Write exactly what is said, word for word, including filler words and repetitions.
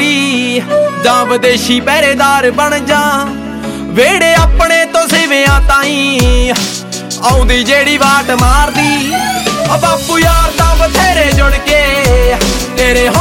ਨੌਕਰੀ ਜਾਂ ਵਿਦੇਸ਼ੀ ਪਹਿਰੇਦਾਰ ਬਣ ਜਾ। ਵੇੜੇ ਆਪਣੇ ਤੋਂ ਸਿਵਿਆਂ ਤਾਈਂ ਆਉਂਦੀ ਜਿਹੜੀ ਵਾਟ ਮਾਰਦੀ। ਓ ਬਾਪੂ ਯਾਰ ਤਾਂ ਬਥੇਰੇ ਜੁੜ ਕੇ ਤੇਰੇ